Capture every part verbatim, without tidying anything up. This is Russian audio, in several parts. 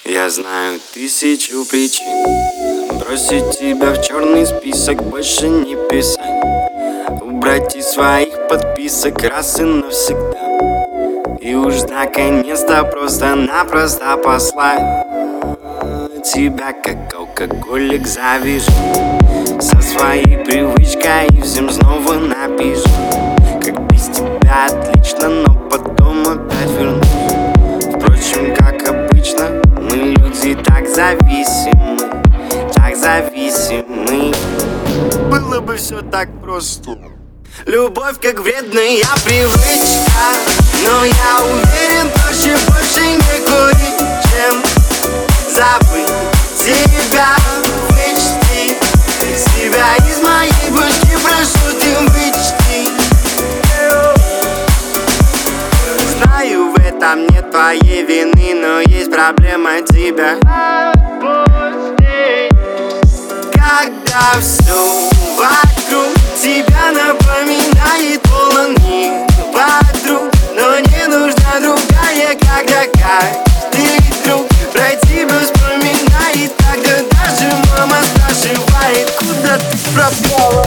Я знаю тысячу причин бросить тебя в черный список, больше не писать, убрать из своих подписок раз и навсегда. И уж наконец-то просто-напросто послать тебя, как алкоголик, завяжу со своей привычкой и всем снова напишу, как без тебя отлично, но потом опять вернусь. Впрочем, как обычно, мы люди так зависимы, так зависимы. Было бы все так просто. Любовь как вредная привычка, но я уверен, проще больше не курить, чем забыть тебя, вычти себя из моей башки, прошу, ты вычти. Знаю, в этом нет твоей вины, но есть проблема тебя. Когда все вокруг тебя напоминает полный подруг, но не нужна другая, когда каждый друг про тебя вспоминает. Тогда даже мама спрашивает, куда ты пропала.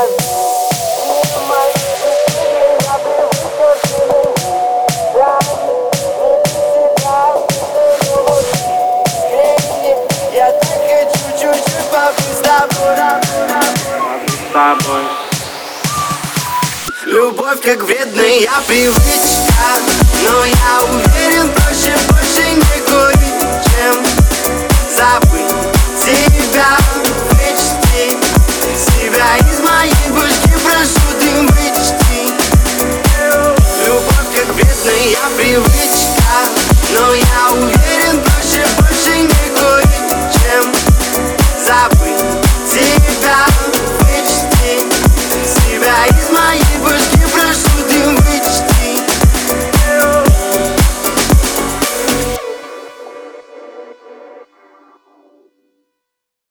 Я так хочу чуть-чуть побыть с тобой. Любовь как вредная привычка, но я уверен,